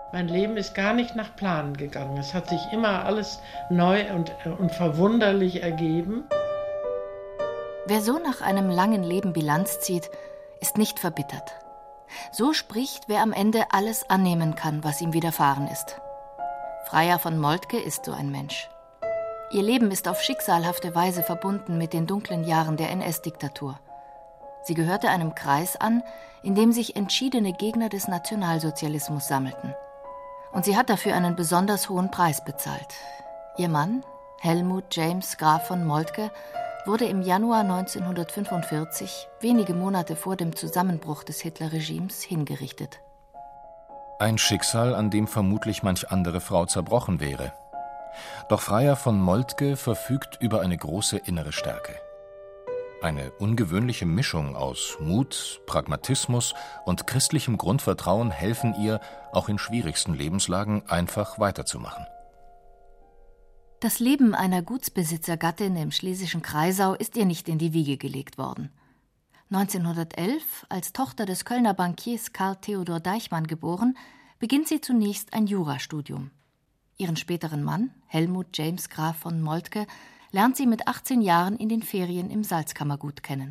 Mein Leben ist gar nicht nach Plan gegangen. Es hat sich immer alles neu und verwunderlich ergeben. Wer so nach einem langen Leben Bilanz zieht, ist nicht verbittert. So spricht, wer am Ende alles annehmen kann, was ihm widerfahren ist. Freya von Moltke ist so ein Mensch. Ihr Leben ist auf schicksalhafte Weise verbunden mit den dunklen Jahren der NS-Diktatur. Sie gehörte einem Kreis an, in dem sich entschiedene Gegner des Nationalsozialismus sammelten. Und sie hat dafür einen besonders hohen Preis bezahlt. Ihr Mann, Helmut James Graf von Moltke, wurde im Januar 1945, wenige Monate vor dem Zusammenbruch des Hitlerregimes, hingerichtet. Ein Schicksal, an dem vermutlich manch andere Frau zerbrochen wäre. Doch Freya von Moltke verfügt über eine große innere Stärke. Eine ungewöhnliche Mischung aus Mut, Pragmatismus und christlichem Grundvertrauen helfen ihr, auch in schwierigsten Lebenslagen einfach weiterzumachen. Das Leben einer Gutsbesitzergattin im schlesischen Kreisau ist ihr nicht in die Wiege gelegt worden. 1911, als Tochter des Kölner Bankiers Karl Theodor Deichmann geboren, beginnt sie zunächst ein Jurastudium. Ihren späteren Mann, Helmut James Graf von Moltke, lernt sie mit 18 Jahren in den Ferien im Salzkammergut kennen.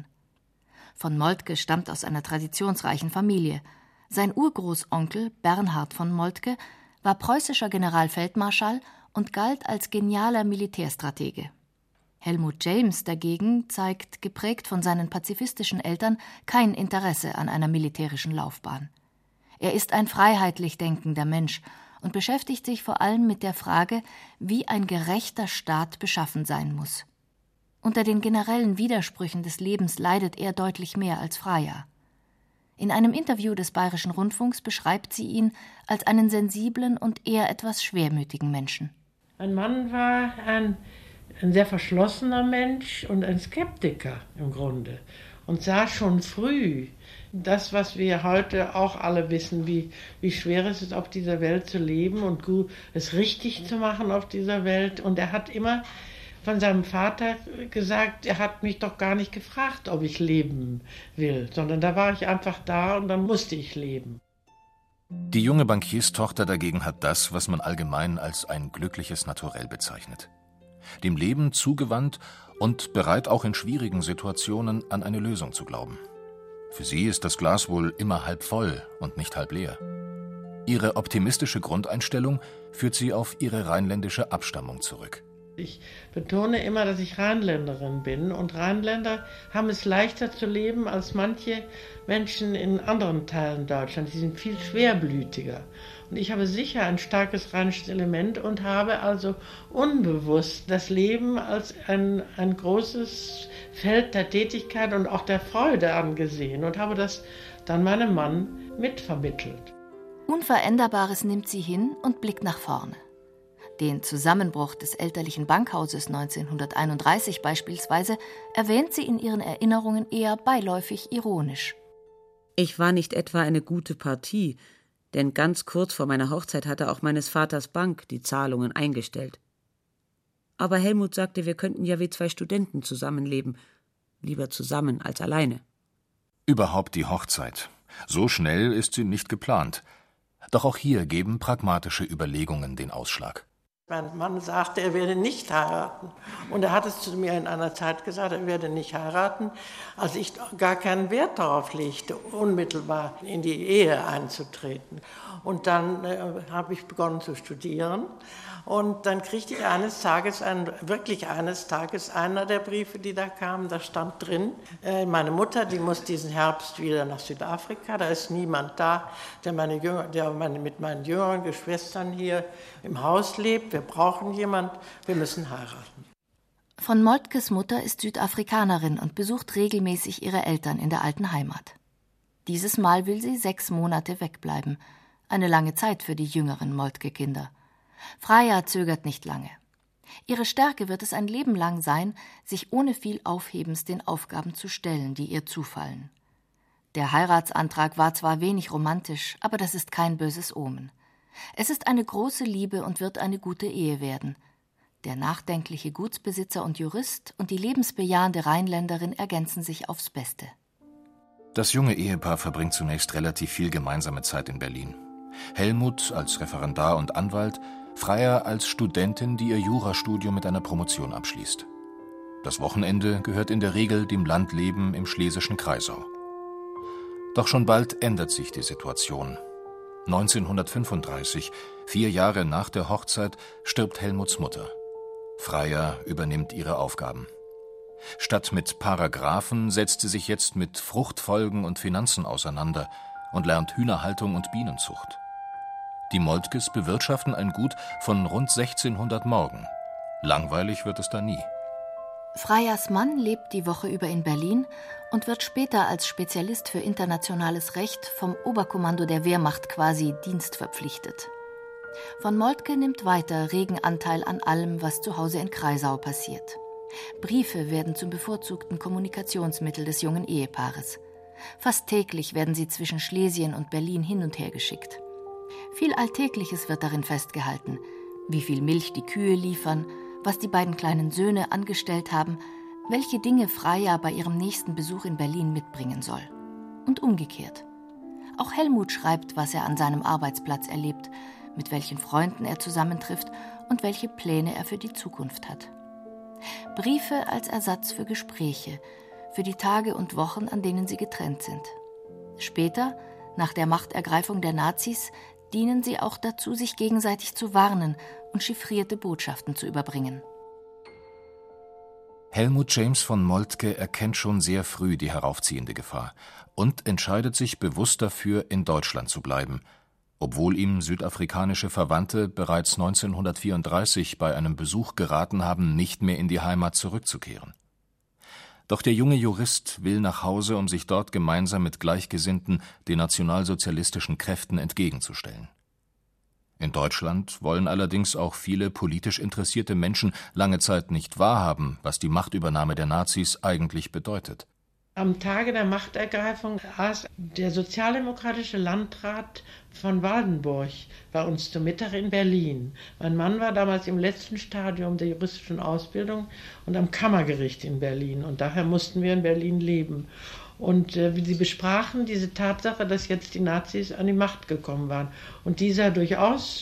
Von Moltke stammt aus einer traditionsreichen Familie. Sein Urgroßonkel Bernhard von Moltke war preußischer Generalfeldmarschall und galt als genialer Militärstratege. Helmut James dagegen zeigt, geprägt von seinen pazifistischen Eltern, kein Interesse an einer militärischen Laufbahn. Er ist ein freiheitlich denkender Mensch und beschäftigt sich vor allem mit der Frage, wie ein gerechter Staat beschaffen sein muss. Unter den generellen Widersprüchen des Lebens leidet er deutlich mehr als Freya. In einem Interview des Bayerischen Rundfunks beschreibt sie ihn als einen sensiblen und eher etwas schwermütigen Menschen. Mein Mann war ein sehr verschlossener Mensch und ein Skeptiker im Grunde und sah schon früh das, was wir heute auch alle wissen, wie schwer es ist, auf dieser Welt zu leben und es richtig zu machen auf dieser Welt. Und er hat immer von seinem Vater gesagt, er hat mich doch gar nicht gefragt, ob ich leben will, sondern da war ich einfach da und dann musste ich leben. Die junge Bankierstochter dagegen hat das, was man allgemein als ein glückliches Naturell bezeichnet. Dem Leben zugewandt und bereit, auch in schwierigen Situationen an eine Lösung zu glauben. Für sie ist das Glas wohl immer halb voll und nicht halb leer. Ihre optimistische Grundeinstellung führt sie auf ihre rheinländische Abstammung zurück. Ich betone immer, dass ich Rheinländerin bin und Rheinländer haben es leichter zu leben als manche Menschen in anderen Teilen Deutschlands. Die sind viel schwerblütiger. Und ich habe sicher ein starkes rheinisches Element und habe also unbewusst das Leben als ein großes Feld der Tätigkeit und auch der Freude angesehen und habe das dann meinem Mann mitvermittelt. Unveränderbares nimmt sie hin und blickt nach vorne. Den Zusammenbruch des elterlichen Bankhauses 1931 beispielsweise erwähnt sie in ihren Erinnerungen eher beiläufig ironisch. Ich war nicht etwa eine gute Partie, denn ganz kurz vor meiner Hochzeit hatte auch meines Vaters Bank die Zahlungen eingestellt. Aber Helmut sagte, wir könnten ja wie zwei Studenten zusammenleben, lieber zusammen als alleine. Überhaupt die Hochzeit. So schnell ist sie nicht geplant. Doch auch hier geben pragmatische Überlegungen den Ausschlag. Mein Mann sagte, er werde nicht heiraten. Und er hat es zu mir in einer Zeit gesagt, er werde nicht heiraten, als ich gar keinen Wert darauf legte, unmittelbar in die Ehe einzutreten. Und dann habe ich begonnen zu studieren. Und dann kriegte ich eines Tages einer der Briefe, die da kamen, da stand drin, meine Mutter, die muss diesen Herbst wieder nach Südafrika, da ist niemand da, der mit meinen jüngeren Geschwistern hier im Haus lebt, wir brauchen jemand, wir müssen heiraten. Von Moltkes Mutter ist Südafrikanerin und besucht regelmäßig ihre Eltern in der alten Heimat. Dieses Mal will sie 6 Monate wegbleiben, eine lange Zeit für die jüngeren Moltke-Kinder. Freya zögert nicht lange. Ihre Stärke wird es ein Leben lang sein, sich ohne viel Aufhebens den Aufgaben zu stellen, die ihr zufallen. Der Heiratsantrag war zwar wenig romantisch, aber das ist kein böses Omen. Es ist eine große Liebe und wird eine gute Ehe werden. Der nachdenkliche Gutsbesitzer und Jurist und die lebensbejahende Rheinländerin ergänzen sich aufs Beste. Das junge Ehepaar verbringt zunächst relativ viel gemeinsame Zeit in Berlin. Helmut als Referendar und Anwalt, Freya als Studentin, die ihr Jurastudium mit einer Promotion abschließt. Das Wochenende gehört in der Regel dem Landleben im schlesischen Kreisau. Doch schon bald ändert sich die Situation. 1935, 4 Jahre nach der Hochzeit, stirbt Helmuts Mutter. Freya übernimmt ihre Aufgaben. Statt mit Paragraphen setzt sie sich jetzt mit Fruchtfolgen und Finanzen auseinander und lernt Hühnerhaltung und Bienenzucht. Die Moltkes bewirtschaften ein Gut von rund 1600 Morgen. Langweilig wird es da nie. Freyas Mann lebt die Woche über in Berlin und wird später als Spezialist für internationales Recht vom Oberkommando der Wehrmacht quasi dienstverpflichtet. Von Moltke nimmt weiter regen Anteil an allem, was zu Hause in Kreisau passiert. Briefe werden zum bevorzugten Kommunikationsmittel des jungen Ehepaares. Fast täglich werden sie zwischen Schlesien und Berlin hin und her geschickt. Viel Alltägliches wird darin festgehalten, wie viel Milch die Kühe liefern, was die beiden kleinen Söhne angestellt haben, welche Dinge Freya bei ihrem nächsten Besuch in Berlin mitbringen soll. Und umgekehrt. Auch Helmut schreibt, was er an seinem Arbeitsplatz erlebt, mit welchen Freunden er zusammentrifft und welche Pläne er für die Zukunft hat. Briefe als Ersatz für Gespräche, für die Tage und Wochen, an denen sie getrennt sind. Später, nach der Machtergreifung der Nazis, dienen sie auch dazu, sich gegenseitig zu warnen und chiffrierte Botschaften zu überbringen. Helmut James von Moltke erkennt schon sehr früh die heraufziehende Gefahr und entscheidet sich bewusst dafür, in Deutschland zu bleiben, obwohl ihm südafrikanische Verwandte bereits 1934 bei einem Besuch geraten haben, nicht mehr in die Heimat zurückzukehren. Doch der junge Jurist will nach Hause, um sich dort gemeinsam mit Gleichgesinnten den nationalsozialistischen Kräften entgegenzustellen. In Deutschland wollen allerdings auch viele politisch interessierte Menschen lange Zeit nicht wahrhaben, was die Machtübernahme der Nazis eigentlich bedeutet. Am Tage der Machtergreifung aß der sozialdemokratische Landrat von Waldenburg bei uns zu Mittag in Berlin. Mein Mann war damals im letzten Stadium der juristischen Ausbildung und am Kammergericht in Berlin. Und daher mussten wir in Berlin leben. Und sie besprachen diese Tatsache, dass jetzt die Nazis an die Macht gekommen waren. Und dieser durchaus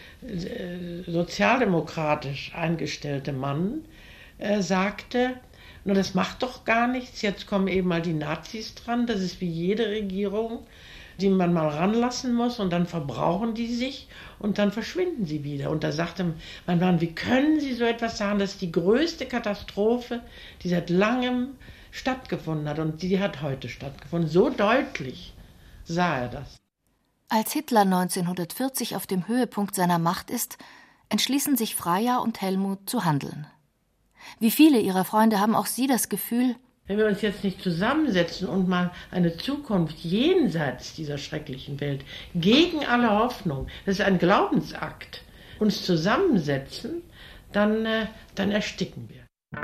sozialdemokratisch eingestellte Mann sagte, nur das macht doch gar nichts, jetzt kommen eben mal die Nazis dran, das ist wie jede Regierung, die man mal ranlassen muss und dann verbrauchen die sich und dann verschwinden sie wieder. Und da sagte mein Mann, wie können Sie so etwas sagen, das ist die größte Katastrophe, die seit langem stattgefunden hat und die hat heute stattgefunden. So deutlich sah er das. Als Hitler 1940 auf dem Höhepunkt seiner Macht ist, entschließen sich Freya und Helmut zu handeln. Wie viele ihrer Freunde haben auch sie das Gefühl, wenn wir uns jetzt nicht zusammensetzen und mal eine Zukunft jenseits dieser schrecklichen Welt, gegen alle Hoffnung, das ist ein Glaubensakt, uns zusammensetzen, dann ersticken wir.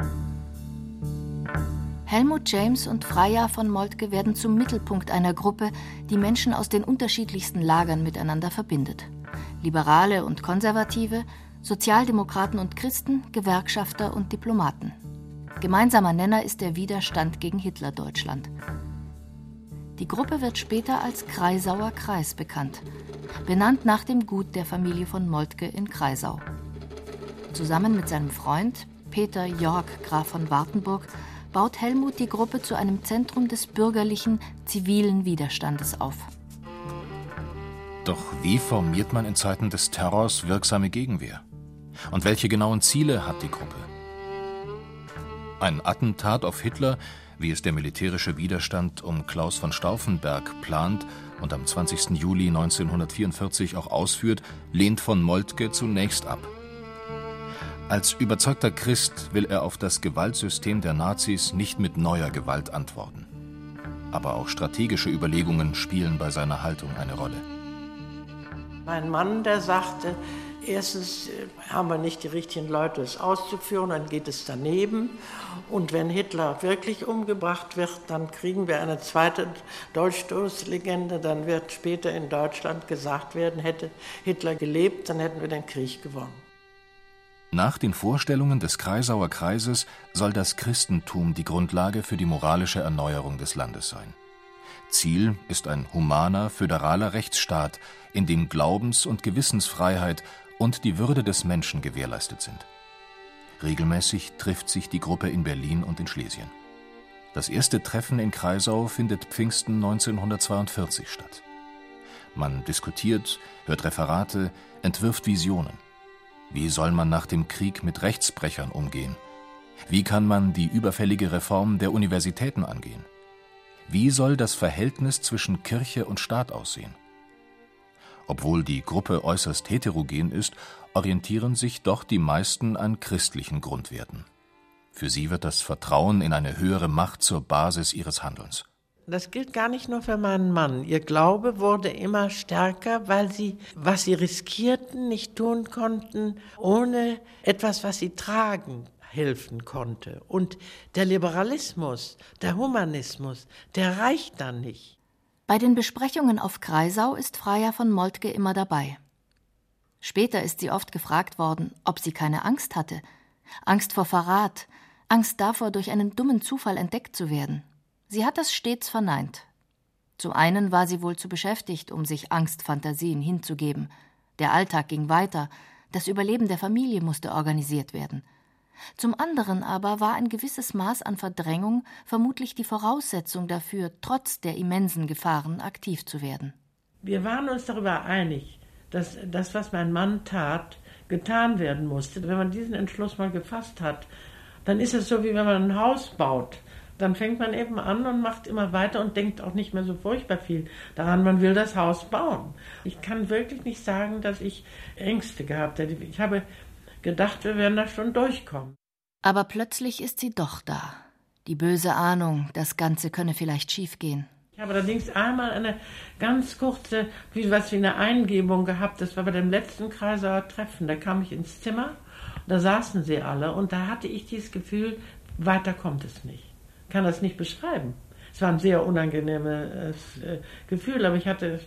Helmut James und Freya von Moltke werden zum Mittelpunkt einer Gruppe, die Menschen aus den unterschiedlichsten Lagern miteinander verbindet. Liberale und Konservative, Sozialdemokraten und Christen, Gewerkschafter und Diplomaten. Gemeinsamer Nenner ist der Widerstand gegen Hitlerdeutschland. Die Gruppe wird später als Kreisauer Kreis bekannt, benannt nach dem Gut der Familie von Moltke in Kreisau. Zusammen mit seinem Freund Peter Jörg Graf von Wartenburg baut Helmut die Gruppe zu einem Zentrum des bürgerlichen, zivilen Widerstandes auf. Doch wie formiert man in Zeiten des Terrors wirksame Gegenwehr? Und welche genauen Ziele hat die Gruppe? Ein Attentat auf Hitler, wie es der militärische Widerstand um Klaus von Stauffenberg plant und am 20. Juli 1944 auch ausführt, lehnt von Moltke zunächst ab. Als überzeugter Christ will er auf das Gewaltsystem der Nazis nicht mit neuer Gewalt antworten. Aber auch strategische Überlegungen spielen bei seiner Haltung eine Rolle. Mein Mann, der sagte, erstens haben wir nicht die richtigen Leute, es auszuführen, dann geht es daneben. Und wenn Hitler wirklich umgebracht wird, dann kriegen wir eine zweite Dolchstoßlegende. Dann wird später in Deutschland gesagt werden, hätte Hitler gelebt, dann hätten wir den Krieg gewonnen. Nach den Vorstellungen des Kreisauer Kreises soll das Christentum die Grundlage für die moralische Erneuerung des Landes sein. Ziel ist ein humaner, föderaler Rechtsstaat, in dem Glaubens- und Gewissensfreiheit und die Würde des Menschen gewährleistet sind. Regelmäßig trifft sich die Gruppe in Berlin und in Schlesien. Das erste Treffen in Kreisau findet Pfingsten 1942 statt. Man diskutiert, hört Referate, entwirft Visionen. Wie soll man nach dem Krieg mit Rechtsbrechern umgehen? Wie kann man die überfällige Reform der Universitäten angehen? Wie soll das Verhältnis zwischen Kirche und Staat aussehen? Obwohl die Gruppe äußerst heterogen ist, orientieren sich doch die meisten an christlichen Grundwerten. Für sie wird das Vertrauen in eine höhere Macht zur Basis ihres Handelns. Das gilt gar nicht nur für meinen Mann. Ihr Glaube wurde immer stärker, weil sie, was sie riskierten, nicht tun konnten, ohne etwas, was sie tragen, helfen konnte. Und der Liberalismus, der Humanismus, der reicht dann nicht. Bei den Besprechungen auf Kreisau ist Freya von Moltke immer dabei. Später ist sie oft gefragt worden, ob sie keine Angst hatte. Angst vor Verrat, Angst davor, durch einen dummen Zufall entdeckt zu werden. Sie hat das stets verneint. Zum einen war sie wohl zu beschäftigt, um sich Angstfantasien hinzugeben. Der Alltag ging weiter, das Überleben der Familie musste organisiert werden. Zum anderen aber war ein gewisses Maß an Verdrängung vermutlich die Voraussetzung dafür, trotz der immensen Gefahren aktiv zu werden. Wir waren uns darüber einig, dass das, was mein Mann tat, getan werden musste. Wenn man diesen Entschluss mal gefasst hat, dann ist es so, wie wenn man ein Haus baut. Dann fängt man eben an und macht immer weiter und denkt auch nicht mehr so furchtbar viel daran, man will das Haus bauen. Ich kann wirklich nicht sagen, dass ich Ängste gehabt hätte. Ich habe gedacht, wir werden da schon durchkommen. Aber plötzlich ist sie doch da. Die böse Ahnung, das Ganze könne vielleicht schiefgehen. Ich habe allerdings einmal eine ganz kurze, wie eine Eingebung gehabt. Das war bei dem letzten Kreisauer Treffen. Da kam ich ins Zimmer, da saßen sie alle und da hatte ich dieses Gefühl, weiter kommt es nicht. Ich kann das nicht beschreiben. Es war ein sehr unangenehmes Gefühl, aber ich dachte,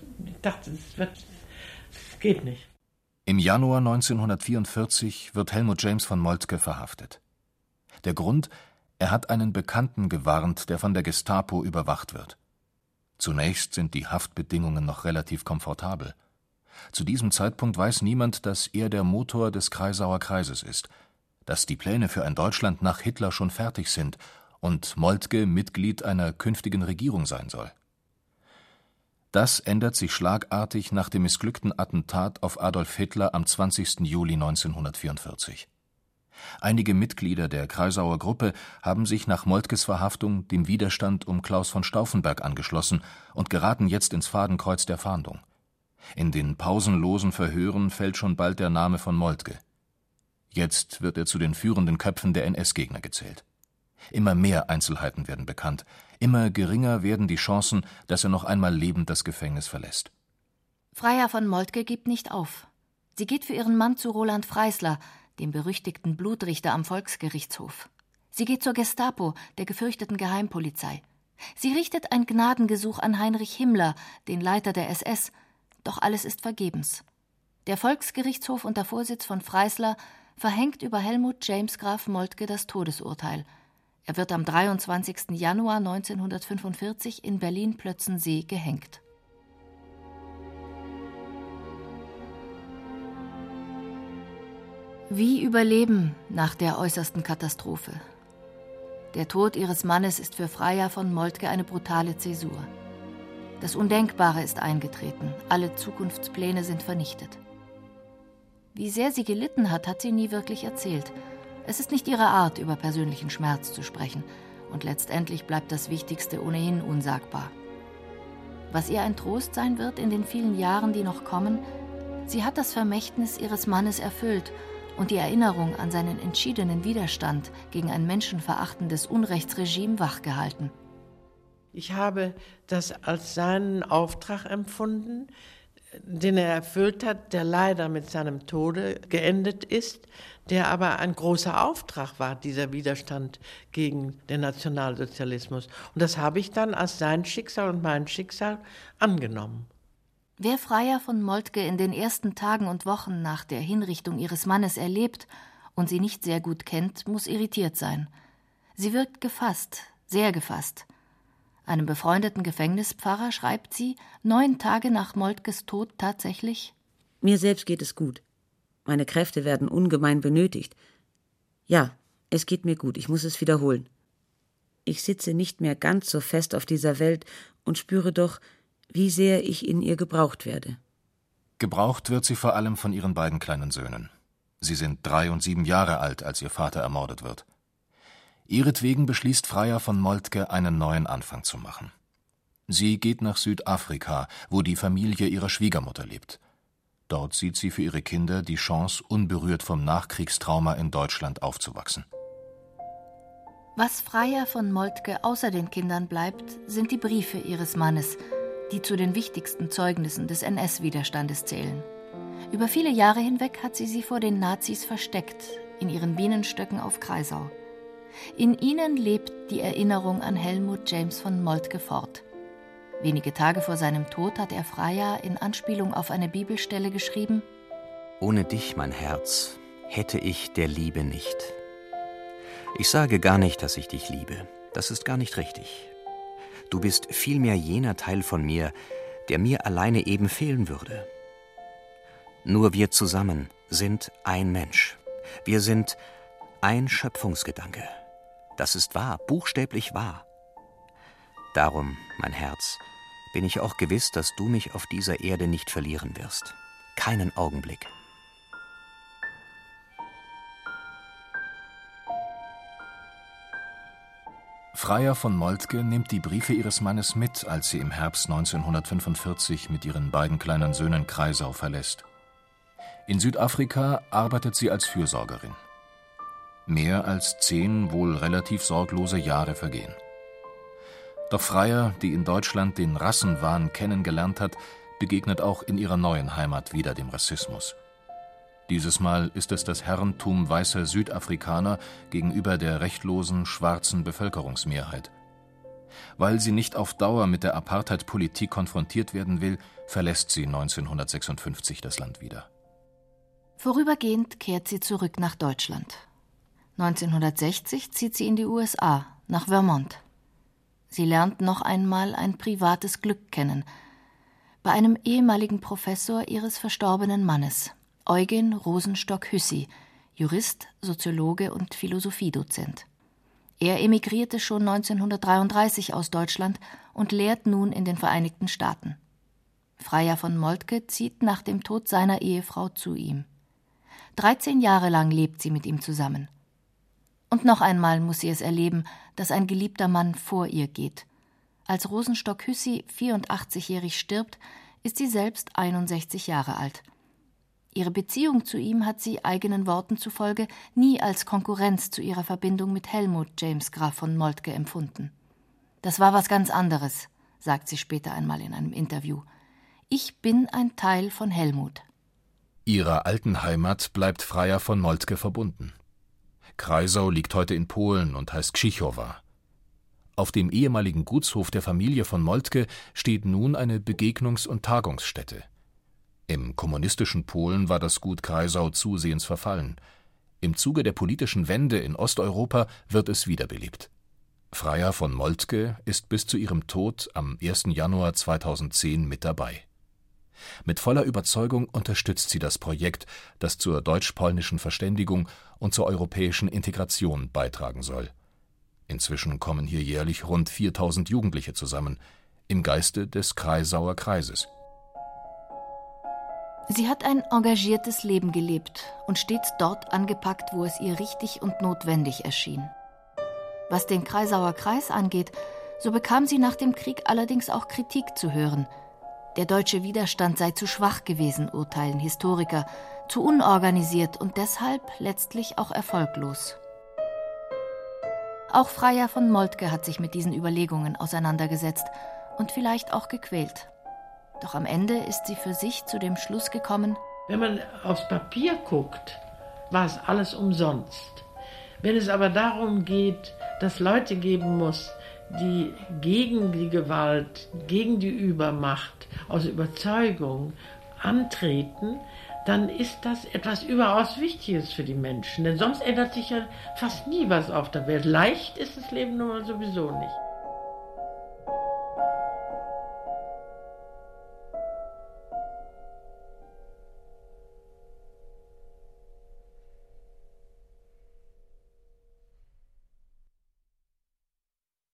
es geht nicht. Im Januar 1944 wird Helmut James von Moltke verhaftet. Der Grund: Er hat einen Bekannten gewarnt, der von der Gestapo überwacht wird. Zunächst sind die Haftbedingungen noch relativ komfortabel. Zu diesem Zeitpunkt weiß niemand, dass er der Motor des Kreisauer Kreises ist, dass die Pläne für ein Deutschland nach Hitler schon fertig sind und Moltke Mitglied einer künftigen Regierung sein soll. Das ändert sich schlagartig nach dem missglückten Attentat auf Adolf Hitler am 20. Juli 1944. Einige Mitglieder der Kreisauer Gruppe haben sich nach Moltkes Verhaftung dem Widerstand um Klaus von Stauffenberg angeschlossen und geraten jetzt ins Fadenkreuz der Fahndung. In den pausenlosen Verhören fällt schon bald der Name von Moltke. Jetzt wird er zu den führenden Köpfen der NS-Gegner gezählt. Immer mehr Einzelheiten werden bekannt, immer geringer werden die Chancen, dass er noch einmal lebend das Gefängnis verlässt. Freya von Moltke gibt nicht auf. Sie geht für ihren Mann zu Roland Freisler, dem berüchtigten Blutrichter am Volksgerichtshof. Sie geht zur Gestapo, der gefürchteten Geheimpolizei. Sie richtet ein Gnadengesuch an Heinrich Himmler, den Leiter der SS, doch alles ist vergebens. Der Volksgerichtshof unter Vorsitz von Freisler verhängt über Helmut James Graf Moltke das Todesurteil. Er wird am 23. Januar 1945 in Berlin-Plötzensee gehängt. Wie überleben nach der äußersten Katastrophe? Der Tod ihres Mannes ist für Freya von Moltke eine brutale Zäsur. Das Undenkbare ist eingetreten, alle Zukunftspläne sind vernichtet. Wie sehr sie gelitten hat, hat sie nie wirklich erzählt. Es ist nicht ihre Art, über persönlichen Schmerz zu sprechen, und letztendlich bleibt das Wichtigste ohnehin unsagbar. Was ihr ein Trost sein wird in den vielen Jahren, die noch kommen: Sie hat das Vermächtnis ihres Mannes erfüllt und die Erinnerung an seinen entschiedenen Widerstand gegen ein menschenverachtendes Unrechtsregime wachgehalten. Ich habe das als seinen Auftrag empfunden, den er erfüllt hat, der leider mit seinem Tode geendet ist, der aber ein großer Auftrag war, dieser Widerstand gegen den Nationalsozialismus. Und das habe ich dann als sein Schicksal und mein Schicksal angenommen. Wer Freya von Moltke in den ersten Tagen und Wochen nach der Hinrichtung ihres Mannes erlebt und sie nicht sehr gut kennt, muss irritiert sein. Sie wirkt gefasst, sehr gefasst. Einem befreundeten Gefängnispfarrer schreibt sie 9 Tage nach Moltkes Tod tatsächlich: Mir selbst geht es gut. Meine Kräfte werden ungemein benötigt. Ja, es geht mir gut, ich muss es wiederholen. Ich sitze nicht mehr ganz so fest auf dieser Welt und spüre doch, wie sehr ich in ihr gebraucht werde. Gebraucht wird sie vor allem von ihren beiden kleinen Söhnen. Sie sind 3 und 7 Jahre alt, als ihr Vater ermordet wird. Ihretwegen beschließt Freya von Moltke, einen neuen Anfang zu machen. Sie geht nach Südafrika, wo die Familie ihrer Schwiegermutter lebt. Dort sieht sie für ihre Kinder die Chance, unberührt vom Nachkriegstrauma in Deutschland aufzuwachsen. Was Freya von Moltke außer den Kindern bleibt, sind die Briefe ihres Mannes, die zu den wichtigsten Zeugnissen des NS-Widerstandes zählen. Über viele Jahre hinweg hat sie vor den Nazis versteckt, in ihren Bienenstöcken auf Kreisau. In ihnen lebt die Erinnerung an Helmut James von Moltke fort. Wenige Tage vor seinem Tod hat er Freya in Anspielung auf eine Bibelstelle geschrieben: Ohne dich, mein Herz, hätte ich der Liebe nicht. Ich sage gar nicht, dass ich dich liebe. Das ist gar nicht richtig. Du bist vielmehr jener Teil von mir, der mir alleine eben fehlen würde. Nur wir zusammen sind ein Mensch. Wir sind ein Schöpfungsgedanke. Das ist wahr, buchstäblich wahr. Darum, mein Herz, bin ich auch gewiss, dass du mich auf dieser Erde nicht verlieren wirst. Keinen Augenblick. Freya von Moltke nimmt die Briefe ihres Mannes mit, als sie im Herbst 1945 mit ihren beiden kleinen Söhnen Kreisau verlässt. In Südafrika arbeitet sie als Fürsorgerin. Mehr als 10 wohl relativ sorglose Jahre vergehen. Doch Freya, die in Deutschland den Rassenwahn kennengelernt hat, begegnet auch in ihrer neuen Heimat wieder dem Rassismus. Dieses Mal ist es das Herrentum weißer Südafrikaner gegenüber der rechtlosen, schwarzen Bevölkerungsmehrheit. Weil sie nicht auf Dauer mit der Apartheid-Politik konfrontiert werden will, verlässt sie 1956 das Land wieder. Vorübergehend kehrt sie zurück nach Deutschland. 1960 zieht sie in die USA, nach Vermont. Sie lernt noch einmal ein privates Glück kennen. Bei einem ehemaligen Professor ihres verstorbenen Mannes, Eugen Rosenstock-Hüssi, Jurist, Soziologe und Philosophiedozent. Er emigrierte schon 1933 aus Deutschland und lehrt nun in den Vereinigten Staaten. Freya von Moltke zieht nach dem Tod seiner Ehefrau zu ihm. 13 Jahre lang lebt sie mit ihm zusammen. Und noch einmal muss sie es erleben, dass ein geliebter Mann vor ihr geht. Als Rosenstock-Hüssi 84-jährig stirbt, ist sie selbst 61 Jahre alt. Ihre Beziehung zu ihm hat sie eigenen Worten zufolge nie als Konkurrenz zu ihrer Verbindung mit Helmut James Graf von Moltke empfunden. Das war was ganz anderes, sagt sie später einmal in einem Interview. Ich bin ein Teil von Helmut. Ihrer alten Heimat bleibt Freya von Moltke verbunden. Kreisau liegt heute in Polen und heißt Krzychowa. Auf dem ehemaligen Gutshof der Familie von Moltke steht nun eine Begegnungs- und Tagungsstätte. Im kommunistischen Polen war das Gut Kreisau zusehends verfallen. Im Zuge der politischen Wende in Osteuropa wird es wiederbelebt. Freya von Moltke ist bis zu ihrem Tod am 1. Januar 2010 mit dabei. Mit voller Überzeugung unterstützt sie das Projekt, das zur deutsch-polnischen Verständigung und zur europäischen Integration beitragen soll. Inzwischen kommen hier jährlich rund 4.000 Jugendliche zusammen, im Geiste des Kreisauer Kreises. Sie hat ein engagiertes Leben gelebt und stets dort angepackt, wo es ihr richtig und notwendig erschien. Was den Kreisauer Kreis angeht, so bekam sie nach dem Krieg allerdings auch Kritik zu hören. Der deutsche Widerstand sei zu schwach gewesen, urteilen Historiker, zu unorganisiert und deshalb letztlich auch erfolglos. Auch Freya von Moltke hat sich mit diesen Überlegungen auseinandergesetzt und vielleicht auch gequält. Doch am Ende ist sie für sich zu dem Schluss gekommen: Wenn man aufs Papier guckt, war es alles umsonst. Wenn es aber darum geht, dass Leute geben muss, die gegen die Gewalt, gegen die Übermacht aus Überzeugung antreten, dann ist das etwas überaus Wichtiges für die Menschen. Denn sonst ändert sich ja fast nie was auf der Welt. Leicht ist das Leben nun mal sowieso nicht.